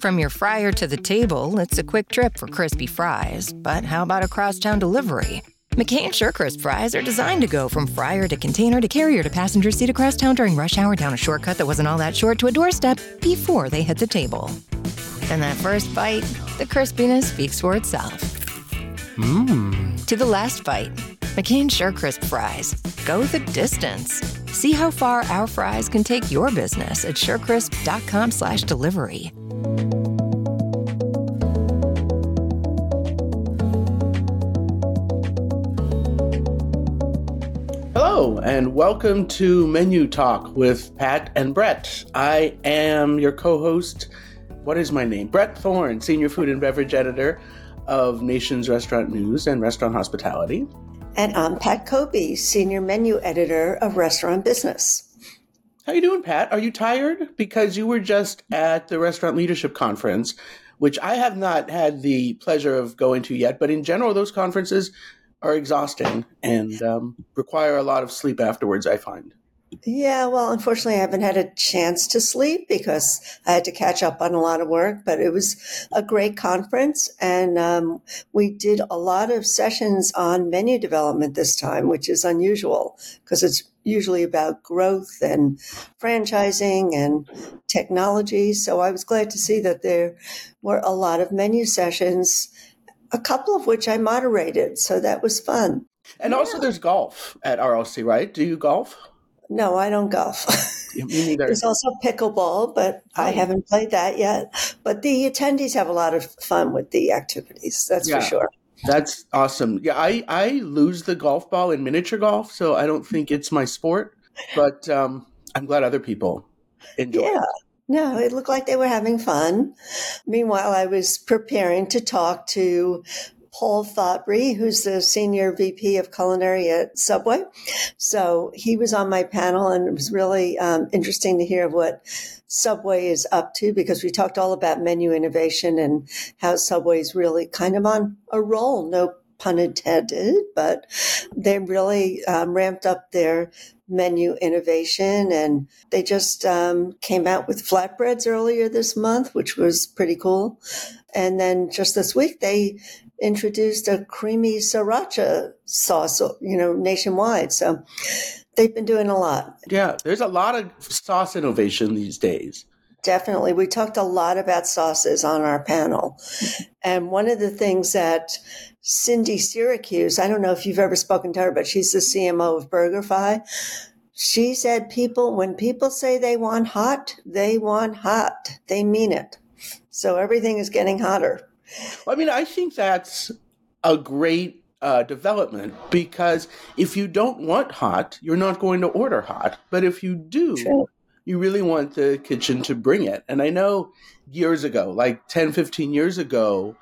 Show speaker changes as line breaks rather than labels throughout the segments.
From your fryer to the table, it's a quick trip for crispy fries. But how about a crosstown delivery? McCain SureCrisp fries are designed to go from fryer to container to carrier to passenger seat across town during rush hour, down a shortcut that wasn't all that short to a doorstep before they hit the table. And that first bite, the crispiness speaks for itself. To the last bite, McCain SureCrisp fries. Go the distance. See how far our fries can take your business at surecrisp.com/delivery.
Hello, and welcome to Menu Talk with Pat and Brett. I am your co-host. What is my name? Brett Thorne, Senior Food and Beverage Editor of Nation's Restaurant News and Restaurant Hospitality.
And I'm Pat Kobe, Senior Menu Editor of Restaurant Business.
How you doing, Pat? Are you tired? Because you were just at the Restaurant Leadership Conference, which I have not had the pleasure of going to yet, but in general, those conferences are exhausting and require a lot of sleep afterwards, I find.
Yeah, well, unfortunately, I haven't had a chance to sleep because I had to catch up on a lot of work, but it was a great conference. And we did a lot of sessions on menu development this time, which is unusual because it's usually about growth and franchising and technology. So I was glad to see that there were a lot of menu sessions, a couple of which I moderated. So that was fun.
And also there's golf at RLC, right? Do you golf?
No, I don't golf.
Me neither.
There's also pickleball, but I haven't played that yet. But the attendees have a lot of fun with the activities, that's for sure.
That's awesome. Yeah, I lose the golf ball in miniature golf, so I don't think it's my sport. But I'm glad other people enjoy it.
No, it looked like they were having fun. Meanwhile, I was preparing to talk to Paul Thottbury, who's the Senior VP of Culinary at Subway. So he was on my panel, and it was really interesting to hear what Subway is up to, because we talked all about menu innovation and how Subway is really kind of on a roll, no pun intended, but they really ramped up their menu innovation, and they just came out with flatbreads earlier this month, which was pretty cool. And then just this week, they introduced a creamy sriracha sauce, nationwide. So they've been doing a lot.
Yeah, there's a lot of sauce innovation these days.
Definitely. We talked a lot about sauces on our panel. And one of the things that Cindy Syracuse, I don't know if you've ever spoken to her, but she's the CMO of BurgerFi. She said when people say they want hot, they want hot. They mean it. So everything is getting hotter.
I mean, I think that's a great development, because if you don't want hot, you're not going to order hot. But if you do, you really want the kitchen to bring it. And I know years ago, like 10, 15 years ago,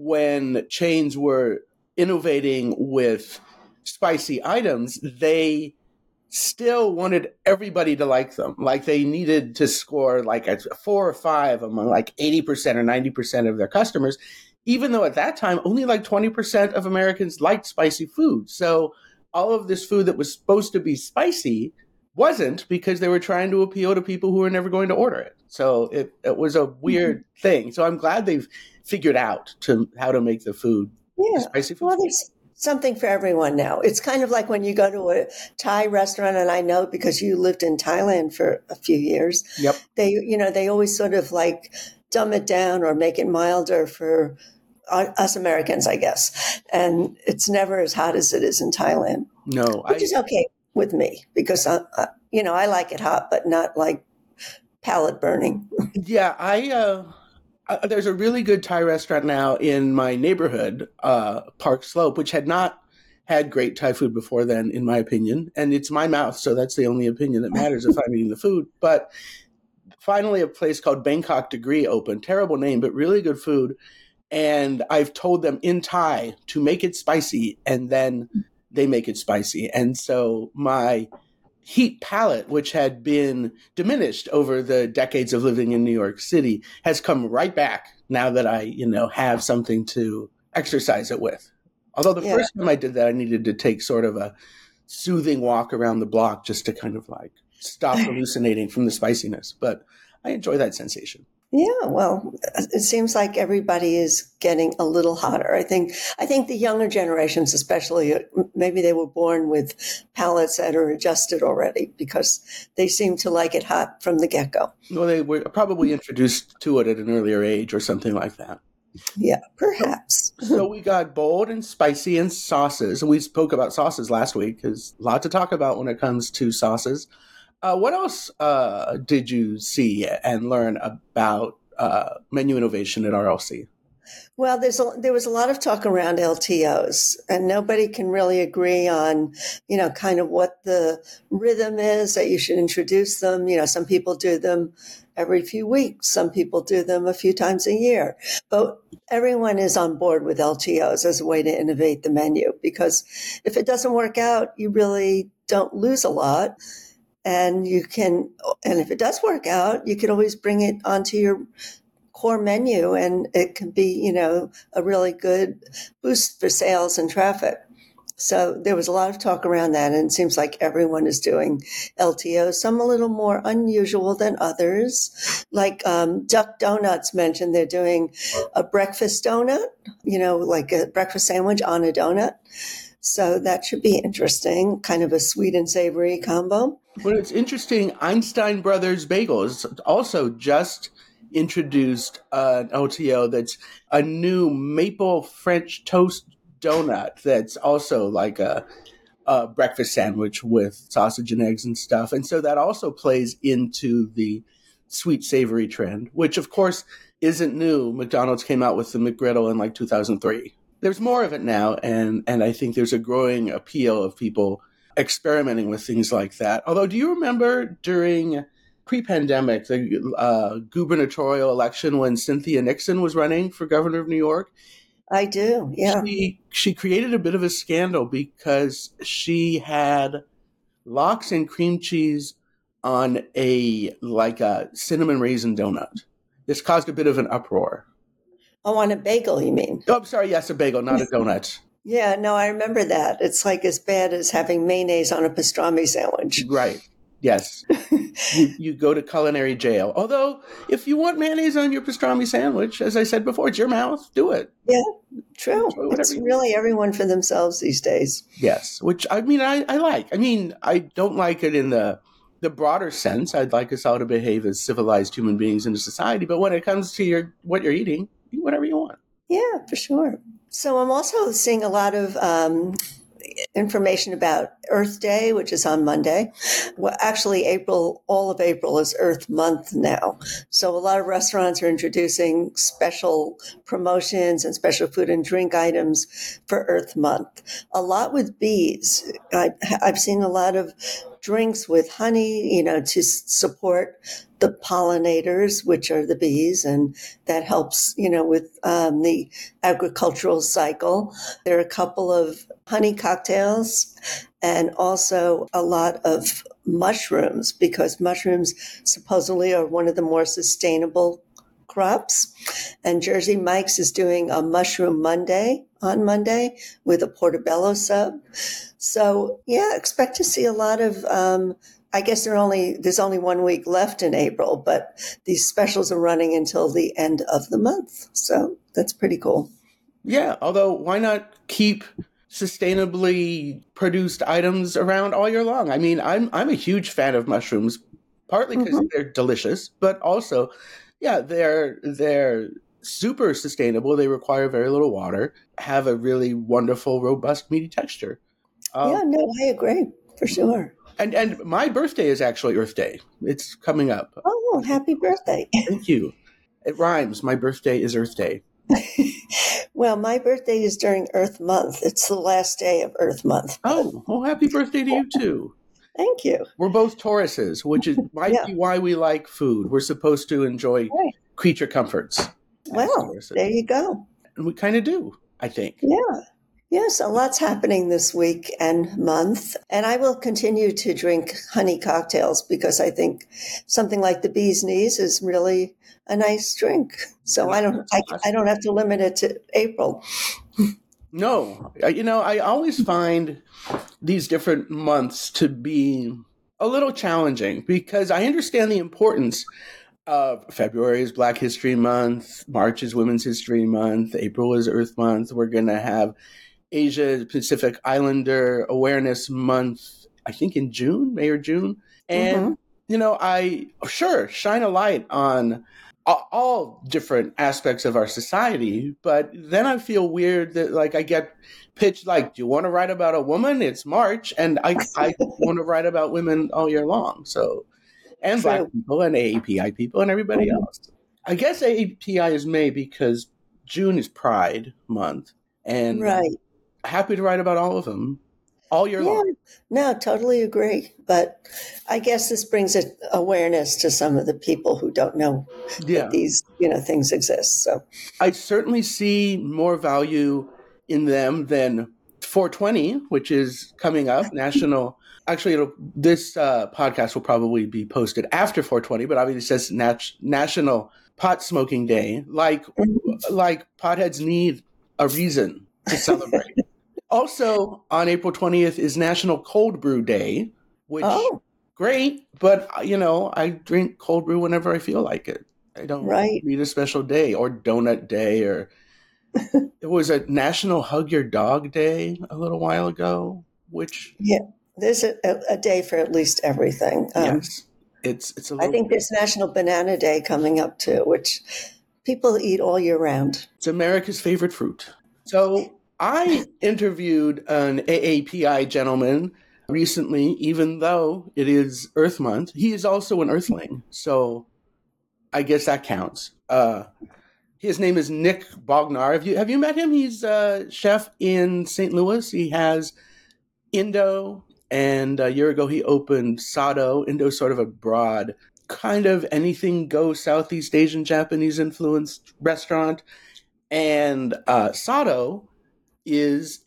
when chains were innovating with spicy items, they still wanted everybody to like them. Like they needed to score like a 4 or 5 among like 80% or 90% of their customers, even though at that time only like 20% of Americans liked spicy food. So all of this food that was supposed to be spicy wasn't, because they were trying to appeal to people who were never going to order it. So it was a weird thing. So I'm glad they've figured out how to make the food spicy food.
Well, there's something for everyone now. It's kind of like when you go to a Thai restaurant, and I know because you lived in Thailand for a few years.
Yep.
They always sort of like dumb it down or make it milder for us Americans, I guess. And it's never as hot as it is in Thailand.
No,
which is okay with me, because I like it hot, but not like palate burning.
Yeah, there's a really good Thai restaurant now in my neighborhood, Park Slope, which had not had great Thai food before then, in my opinion. And it's my mouth, so that's the only opinion that matters if I'm eating the food. But finally, a place called Bangkok Degree opened. Terrible name, but really good food. And I've told them in Thai to make it spicy, and then they make it spicy. And so my heat palate, which had been diminished over the decades of living in New York City, has come right back now that I, have something to exercise it with. Although the first time I did that, I needed to take sort of a soothing walk around the block just to kind of like stop hallucinating from the spiciness. But I enjoy that sensation.
Yeah, well, it seems like everybody is getting a little hotter. I think the younger generations, especially, maybe they were born with palates that are adjusted already because they seem to like it hot from the get-go.
Well, they were probably introduced to it at an earlier age or something like that.
Yeah,
So,
perhaps.
so we got bold and spicy and sauces. And we spoke about sauces last week. There's a lot to talk about when it comes to sauces. What else did you see and learn about menu innovation at RLC?
Well, there was a lot of talk around LTOs, and nobody can really agree on, kind of what the rhythm is that you should introduce them. Some people do them every few weeks, some people do them a few times a year, but everyone is on board with LTOs as a way to innovate the menu because if it doesn't work out, you really don't lose a lot. And and if it does work out, you can always bring it onto your core menu and it can be, a really good boost for sales and traffic. So there was a lot of talk around that, and it seems like everyone is doing LTO, some a little more unusual than others. Like Duck Donuts mentioned they're doing a breakfast donut, like a breakfast sandwich on a donut. So that should be interesting, kind of a sweet and savory combo.
Well, it's interesting. Einstein Brothers Bagels also just introduced an LTO that's a new maple French toast donut that's also like a breakfast sandwich with sausage and eggs and stuff. And so that also plays into the sweet savory trend, which of course isn't new. McDonald's came out with the McGriddle in like 2003. There's more of it now, and I think there's a growing appeal of people experimenting with things like that. Although, do you remember during pre-pandemic, the gubernatorial election when Cynthia Nixon was running for governor of New York?
I do, yeah.
She created a bit of a scandal because she had lox and cream cheese on a cinnamon raisin donut. This caused a bit of an uproar.
Oh, on a bagel, you mean?
Oh, I'm sorry. Yes, a bagel, not a donut.
Yeah, no, I remember that. It's like as bad as having mayonnaise on a pastrami sandwich.
Right. Yes. you go to culinary jail. Although, if you want mayonnaise on your pastrami sandwich, as I said before, it's your mouth. Do it.
Yeah, true. It's really everyone for themselves these days.
Yes, which I mean, I like. I mean, I don't like it in the broader sense. I'd like us all to behave as civilized human beings in a society. But when it comes to what you're eating, eat whatever you want.
Yeah, for sure. So I'm also seeing a lot of information about Earth Day, which is on Monday. Well, actually, all of April is Earth Month now. So a lot of restaurants are introducing special promotions and special food and drink items for Earth Month. A lot with bees. I've seen a lot of drinks with honey, to support the pollinators, which are the bees, and that helps, with the agricultural cycle. There are a couple of honey cocktails and also a lot of mushrooms, because mushrooms supposedly are one of the more sustainable crops. And Jersey Mike's is doing a Mushroom Monday on Monday with a portobello sub. So yeah, expect to see a lot of, I guess there's only 1 week left in April, but these specials are running until the end of the month. So that's pretty cool.
Yeah. Although why not keep sustainably produced items around all year long? I mean, I'm a huge fan of mushrooms, partly because they're delicious, but also, yeah, they're super sustainable. They require very little water, have a really wonderful, robust, meaty texture.
Yeah, no, I agree for sure.
And my birthday is actually Earth Day. It's coming up.
Oh, happy birthday.
Thank you. It rhymes. My birthday is Earth Day.
Well, my birthday is during Earth Month. It's the last day of Earth Month.
Oh, well, happy birthday to you too.
Thank you.
We're both Tauruses, which might be why we like food. We're supposed to enjoy creature comforts.
Well, there you go.
And we kind of do, I think.
Yeah. Yes, a lot's happening this week and month. And I will continue to drink honey cocktails because I think something like the bee's knees is really a nice drink. So I don't have to limit it to April.
No, I always find these different months to be a little challenging because I understand the importance February is Black History Month. March is Women's History Month. April is Earth Month. We're going to have Asia Pacific Islander Awareness Month, I think in June, May or June. And, I shine a light on all different aspects of our society. But then I feel weird that, like, I get pitched like, do you want to write about a woman? It's March. And I want to write about women all year long. So, and Black people and AAPI people and everybody else. I guess AAPI is May because June is Pride Month. And happy to write about all of them all year long.
No, totally agree. But I guess this brings awareness to some of the people who don't know that these, things exist. So
I certainly see more value in them than 420, which is coming up, national. Actually, this podcast will probably be posted after 420, but obviously it says National Pot Smoking Day. Like potheads need a reason to celebrate. Also, on April 20th is National Cold Brew Day, which great, but I drink cold brew whenever I feel like it. I don't need a special day or donut day or. It was a National Hug Your Dog Day a little while ago, which
there's a day for at least everything.
Yes, it's a little.
I think there's National Banana Day coming up too, which people eat all year round.
It's America's favorite fruit. So I interviewed an AAPI gentleman recently, even though it is Earth Month. He is also an Earthling, so I guess that counts. His name is Nick Bognar. Have you met him? He's a chef in St. Louis. He has Indo, and a year ago he opened Sado. Indo is sort of a broad, kind of anything goes Southeast Asian Japanese influenced restaurant. And Sado is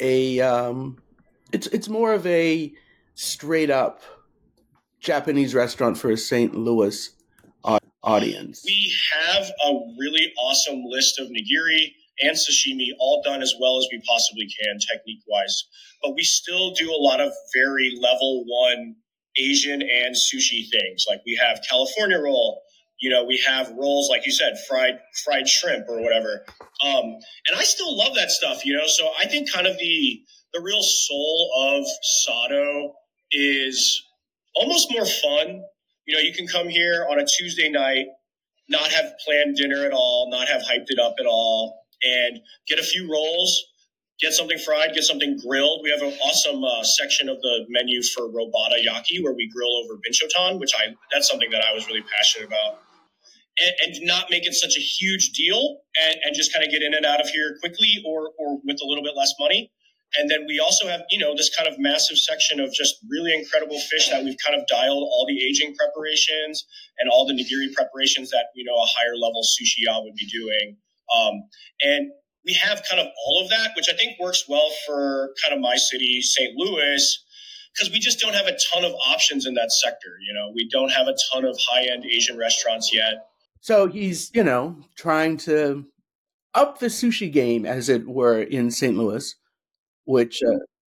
it's more of a straight up Japanese restaurant for a St. Louis audience.
We have a really awesome list of nigiri and sashimi all done as well as we possibly can technique wise, but we still do a lot of very level one Asian and sushi things. Like we have California roll, we have rolls, like you said, fried shrimp or whatever. And I still love that stuff, so I think kind of the real soul of Sado is almost more fun. You can come here on a Tuesday night, not have planned dinner at all, not have hyped it up at all, and get a few rolls, get something fried, get something grilled. We have an awesome section of the menu for Robata Yaki where we grill over Binchotan, that's something that I was really passionate about. And not make it such a huge deal and just kind of get in and out of here quickly or with a little bit less money. And then we also have, this kind of massive section of just really incredible fish that we've kind of dialed all the aging preparations and all the nigiri preparations that, a higher level sushi ya would be doing. And we have kind of all of that, which I think works well for kind of my city, St. Louis, because we just don't have a ton of options in that sector. We don't have a ton of high-end Asian restaurants yet.
So he's, trying to up the sushi game, as it were, in St. Louis. Which,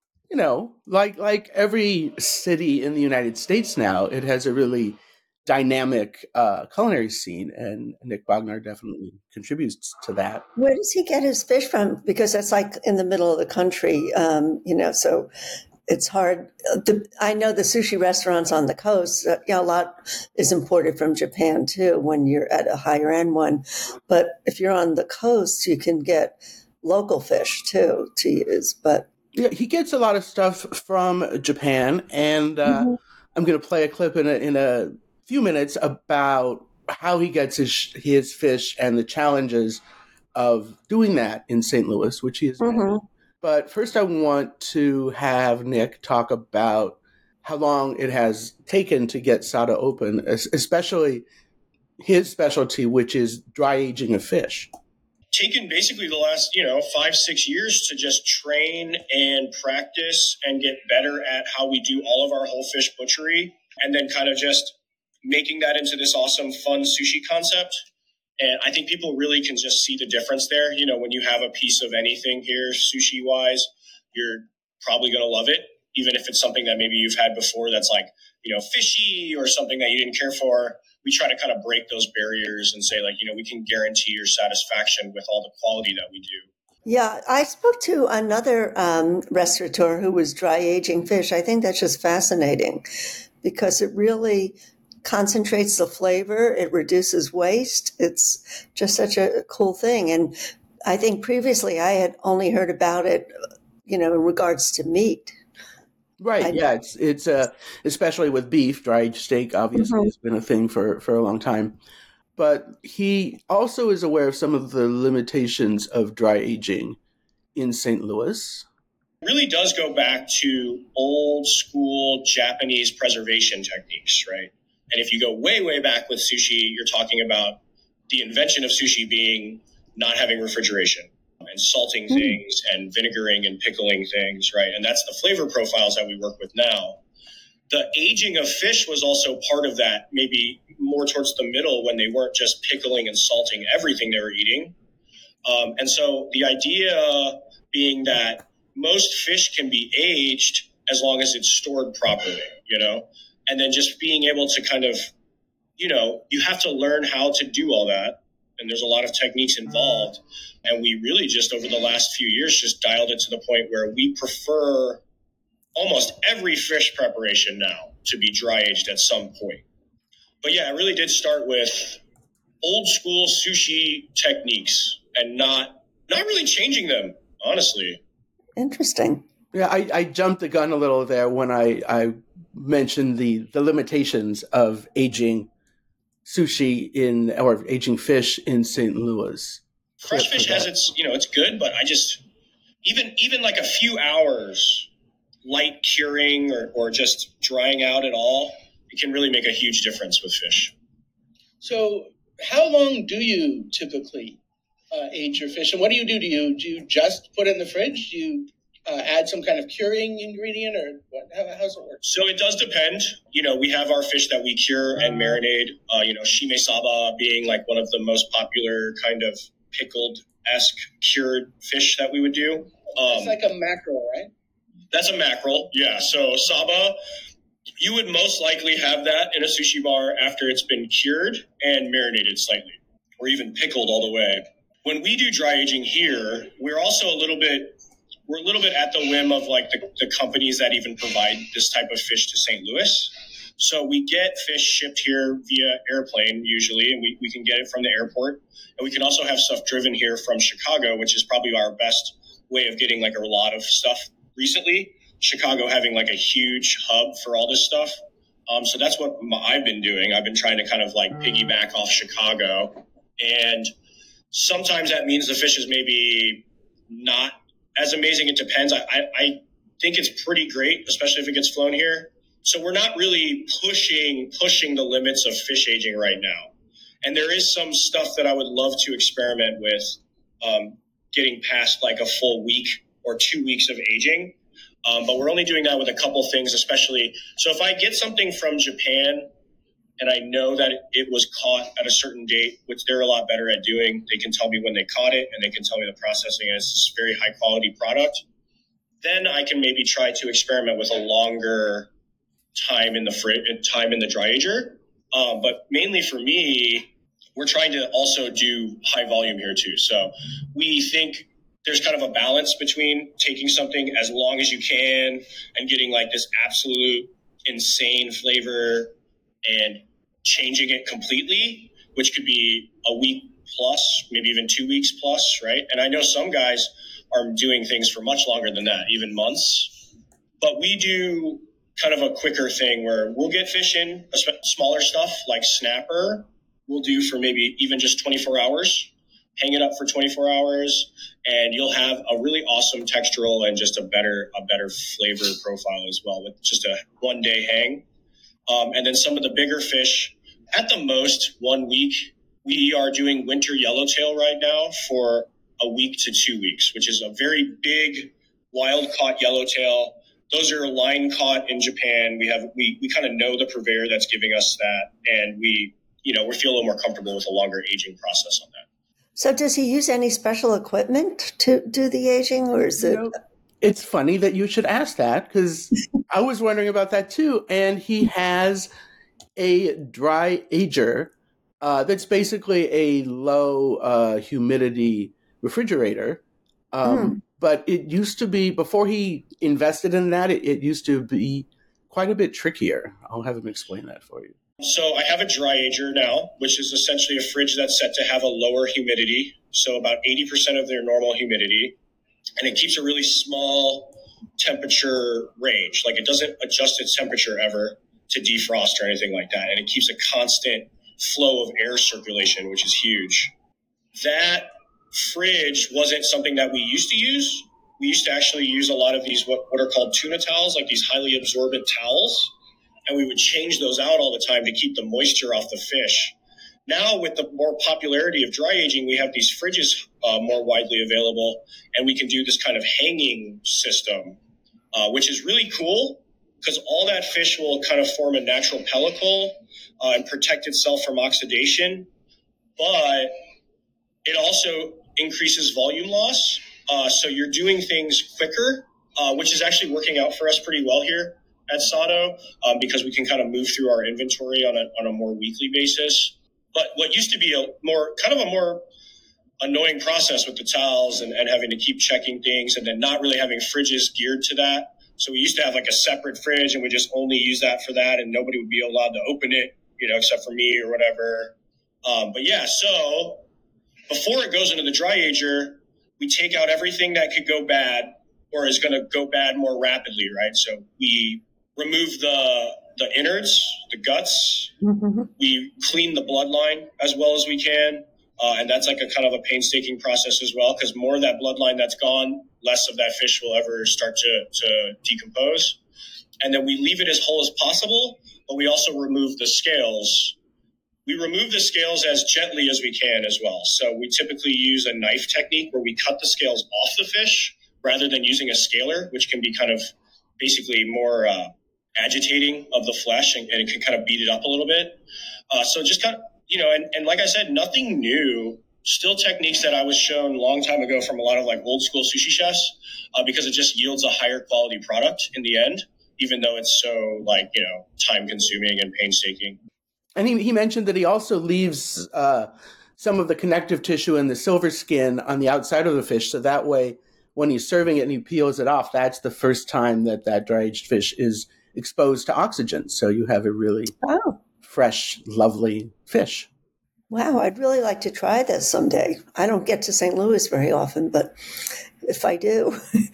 like every city in the United States now, it has a really dynamic culinary scene, and Nick Bognar definitely contributes to that.
Where does he get his fish from? Because that's like in the middle of the country, so it's hard. I know the sushi restaurants on the coast, a lot is imported from Japan too when you're at a higher end one. But if you're on the coast, you can get local fish too to use, but
he gets a lot of stuff from Japan, and I'm going to play a clip in a few minutes about how he gets his fish and the challenges of doing that in St. Louis, which he is. But first, I want to have Nick talk about how long it has taken to get Sado open, especially his specialty, which is dry aging of fish.
Taken basically the last, 5-6 years to just train and practice and get better at how we do all of our whole fish butchery, and then kind of just making that into this awesome, fun sushi concept. And I think people really can just see the difference there. When you have a piece of anything here, sushi wise, you're probably going to love it, even if it's something that maybe you've had before that's like, fishy or something that you didn't care for. we try to kind of break those barriers and say, like, we can guarantee your satisfaction with all the quality that we do.
Yeah, I spoke to another restaurateur who was dry aging fish. I think that's just fascinating because it really concentrates the flavor. It reduces waste. It's just such a cool thing. And I think previously I had only heard about it, in regards to meat.
Right. Yeah. It's especially with beef, dry aged steak obviously has been a thing for a long time. But he also is aware of some of the limitations of dry aging in St. Louis.
It really does go back to old school Japanese preservation techniques, right? And if you go way, way back with sushi, you're talking about the invention of sushi being not having refrigeration and salting things and vinegaring and pickling things, right? And that's the flavor profiles that we work with now. The aging of fish was also part of that, maybe more towards the middle when they weren't just pickling and salting everything they were eating. And so the idea being that most fish can be aged as long as it's stored properly, and then just being able to kind of, you have to learn how to do all that. And there's a lot of techniques involved. And we really just over the last few years just dialed it to the point where we prefer almost every fish preparation now to be dry aged at some point. But yeah, it really did start with old school sushi techniques and not really changing them, honestly.
Interesting.
Yeah, I jumped the gun a little there when I mentioned the limitations of aging sushi or aging fish in St. Louis.
Fresh fish has its, it's good, but I just even like a few hours light curing or just drying out at all, it can really make a huge difference with fish.
So how long do you typically age your fish? And what do you do? Do you just put it in the fridge? Do you add some kind of curing ingredient or what? How's it work?
So it does depend. We have our fish that we cure and marinate, shime saba being like one of the most popular kind of pickled-esque cured fish that we would do.
It's like a mackerel, right?
That's a mackerel, yeah. So saba, you would most likely have that in a sushi bar after it's been cured and marinated slightly, or even pickled all the way. When we do dry aging here, we're also a little bit at the whim of like the companies that even provide this type of fish to St. Louis. So we get fish shipped here via airplane usually, and we can get it from the airport. And we can also have stuff driven here from Chicago, which is probably our best way of getting like a lot of stuff recently. Chicago having like a huge hub for all this stuff. So that's what I've been doing. I've been trying to kind of like piggyback off Chicago. And sometimes that means the fish is maybe not as amazing. It depends. I think it's pretty great, especially if it gets flown here. So we're not really pushing the limits of fish aging right now. And there is some stuff that I would love to experiment with, getting past like a full week or 2 weeks of aging. But we're only doing that with a couple things, especially. So if I get something from Japan and I know that it was caught at a certain date, which they're a lot better at doing, they can tell me when they caught it and they can tell me the processing is a very high quality product. Then I can maybe try to experiment with a longer time in the dry ager. But mainly for me, we're trying to also do high volume here too. So we think there's kind of a balance between taking something as long as you can and getting like this absolute insane flavor and changing it completely, which could be a week plus, maybe even 2 weeks plus, right? And I know some guys are doing things for much longer than that, even months. But we do kind of a quicker thing where we'll get fish in, smaller stuff like snapper, we'll do for maybe even just 24 hours, hang it up for 24 hours, and you'll have a really awesome textural and just a better flavor profile as well with just a 1 day hang. And then some of the bigger fish, at the most 1 week, we are doing winter yellowtail right now for a week to 2 weeks, which is a very big wild caught yellowtail. Those are line caught in Japan. We kind of know the purveyor that's giving us that, and we feel a little more comfortable with a longer aging process on that.
So does he use any special equipment to do the aging, or is it?
It's funny that you should ask that because I was wondering about that too. And he has a dry ager that's basically a low humidity refrigerator. But it used to be, before he invested in that, it used to be quite a bit trickier. I'll have him explain that for you.
So I have a dry ager now, which is essentially a fridge that's set to have a lower humidity, so about 80% of their normal humidity, and it keeps a really small temperature range. Like, it doesn't adjust its temperature ever to defrost or anything like that, and it keeps a constant flow of air circulation, which is huge. That fridge wasn't something that we used to use. We used to actually use a lot of these what are called tuna towels, like these highly absorbent towels. And we would change those out all the time to keep the moisture off the fish. Now, with the more popularity of dry aging, we have these fridges more widely available, and we can do this kind of hanging system, which is really cool because all that fish will kind of form a natural pellicle and protect itself from oxidation. But it also increases volume loss. So you're doing things quicker, which is actually working out for us pretty well here at Sato, because we can kind of move through our inventory on a more weekly basis. But what used to be a more annoying process with the towels and having to keep checking things and then not really having fridges geared to that. So we used to have like a separate fridge and we just only use that for that, and nobody would be allowed to open it, except for me or whatever. But yeah, so before it goes into the dry ager, we take out everything that could go bad or is going to go bad more rapidly, right? So we remove the innards, the guts. Mm-hmm. We clean the bloodline as well as we can. And that's like a kind of a painstaking process as well, because more of that bloodline that's gone, less of that fish will ever start to decompose. And then we leave it as whole as possible, but we also remove the scales. We remove the scales as gently as we can as well. So we typically use a knife technique where we cut the scales off the fish rather than using a scaler, which can be kind of basically more agitating of the flesh, and it can kind of beat it up a little bit. So just kind of, and like I said, nothing new, still techniques that I was shown a long time ago from a lot of like old school sushi chefs, because it just yields a higher quality product in the end, even though it's so time consuming and painstaking.
And he mentioned that he also leaves some of the connective tissue and the silver skin on the outside of the fish. So that way, when he's serving it and he peels it off, that's the first time that dry-aged fish is exposed to oxygen. So you have a really fresh, lovely fish.
Wow, I'd really like to try this someday. I don't get to St. Louis very often, but if I do.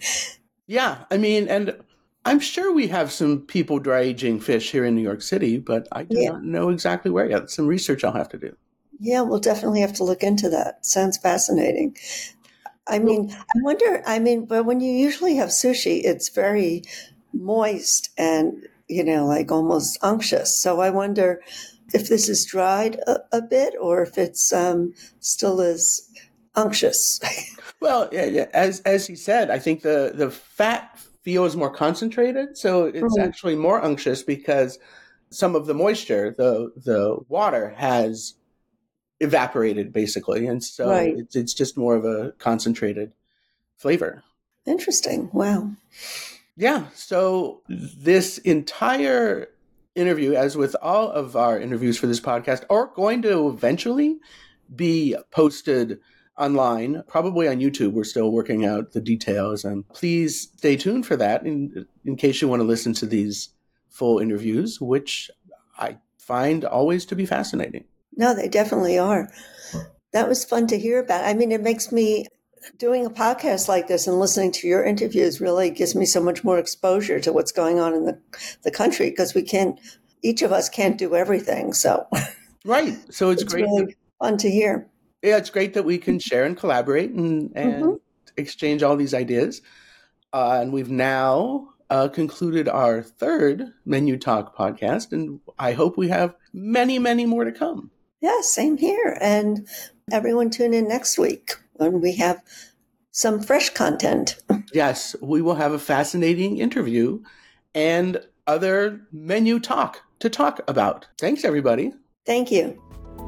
Yeah, and I'm sure we have some people dry aging fish here in New York City, but I do not know exactly where yet. Some research I'll have to do. Yeah,
we'll definitely have to look into that. Sounds fascinating. I wonder, but when you usually have sushi, it's very moist and, like almost unctuous. So I wonder if this is dried a bit or if it's still as unctuous.
Well, as he said, I think the fat feels more concentrated. So it's actually more unctuous because some of the moisture, the water has evaporated basically. And so it's just more of a concentrated flavor.
Interesting. Wow.
Yeah. So this entire interview, as with all of our interviews for this podcast, are going to eventually be posted online, probably on YouTube. We're still working out the details, and please stay tuned for that in case you want to listen to these full interviews, which I find always to be fascinating.
No, they definitely are. That was fun to hear about. It makes me, doing a podcast like this and listening to your interviews really gives me so much more exposure to what's going on in the country, because each of us can't do everything. So,
right. So it's great.
Really fun to hear.
Yeah, it's great that we can share and collaborate and exchange all these ideas. And we've now concluded our third Menu Talk podcast, and I hope we have many, many more to come.
Yeah, same here. And everyone tune in next week when we have some fresh content.
Yes, we will have a fascinating interview and other menu talk to talk about. Thanks, everybody.
Thank you.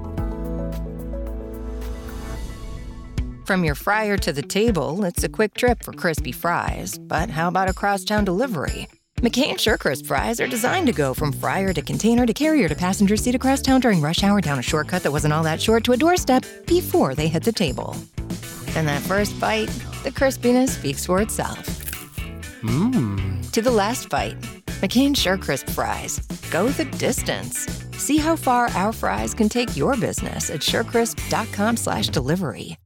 From your fryer to the table, it's a quick trip for crispy fries. But how about a crosstown delivery? McCain SureCrisp fries are designed to go from fryer to container to carrier to passenger seat across town during rush hour, down a shortcut that wasn't all that short to a doorstep before they hit the table. And that first bite, the crispiness speaks for itself. To the last bite, McCain SureCrisp fries. Go the distance. See how far our fries can take your business at surecrisp.com/delivery.